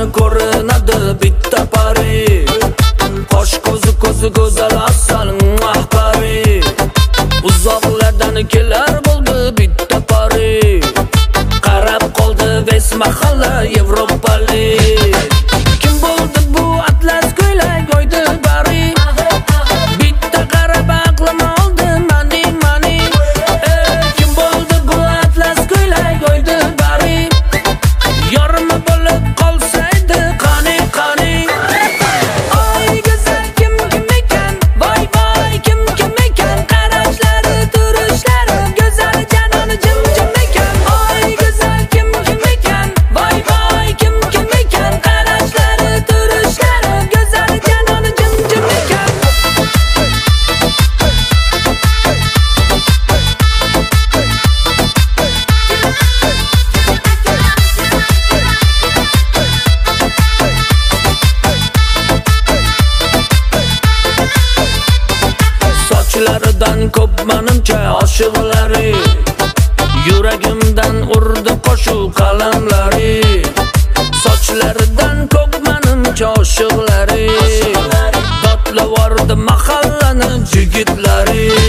ko'rinadi bitta pari. Qosh ko'zi go'zal asal mahpari. Uzoqlardan kelar bo'ldi bitta pari. Qarab qoldi Ves mahalla Yevropalik. Kim bo'ldi bu atlas ko'ylak oydi bari? Bitta qarab aqlim oldi mani. Kim bo'ldi bu atlas ko'ylak oydi bari? Yorma bo'lib qolsaydi qani. Oy go'zal kim ekan? Voy kim ekan? Qarashlari, turishlari go'zal janoni jim ekan. Oy go'zal kim ekan? Voy kim ekan? Qarashlari, turishlari go'zal janoni jim ekan. Sochlaridan ko'p menimcha oshiqlari, yuragimdan urdi qo'shuv qalamlari. Sochlaridan ko'p menimcha oshiqlari, dodlavordi mahallani jigitlari.